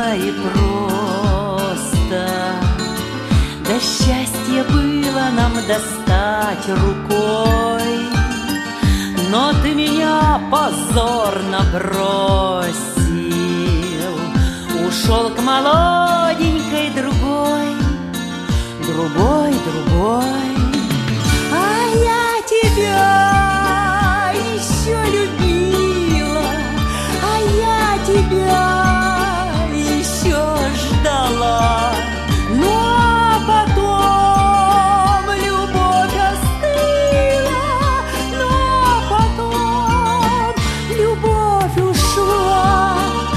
было и просто, да счастье было нам достать рукой. Но ты меня позорно бросил, ушел к молоденькой другой, другой. А я тебя еще любила, а я тебя еще ждала. Но потом любовь остыла, но потом любовь ушла.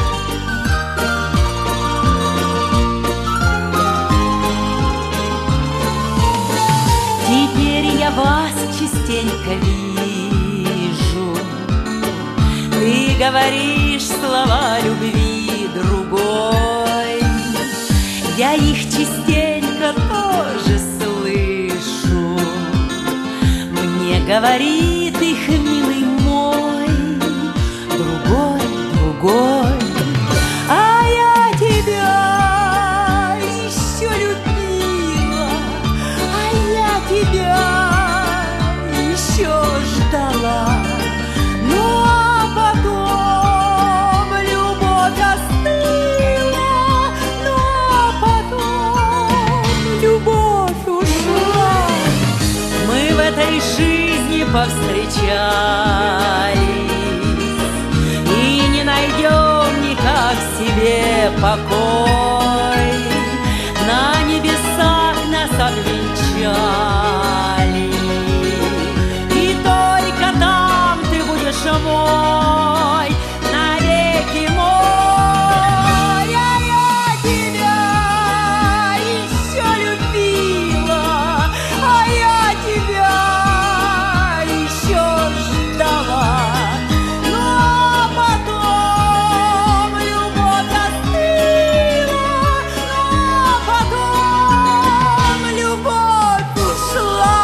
Теперь я вас частенько вижу, ты говоришь слова любви другой. Я их частенько тоже слышу, мне говорит их милый мой, другой. А я тебя еще любила, а я тебя еще ждала. Но потом любовь остыла, но потом любовь ушла. Мы в этой жизни повстречались и не найдем никак себе покой. На небесах нас обвенчали, и только там ты будешь мой, навеки мой. А я тебя еще любила, а я тебя еще ждала. Но потом любовь остыла, но потом любовь ушла.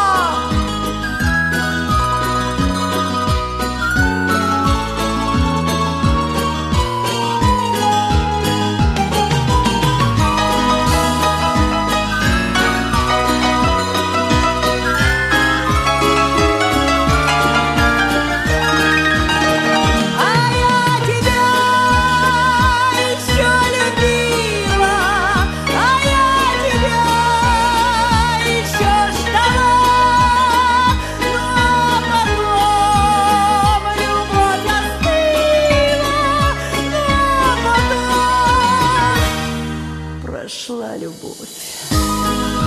А я тебя еще любила, а я тебя еще ждала. Но потом любовь остыла, но потом прошла любовь.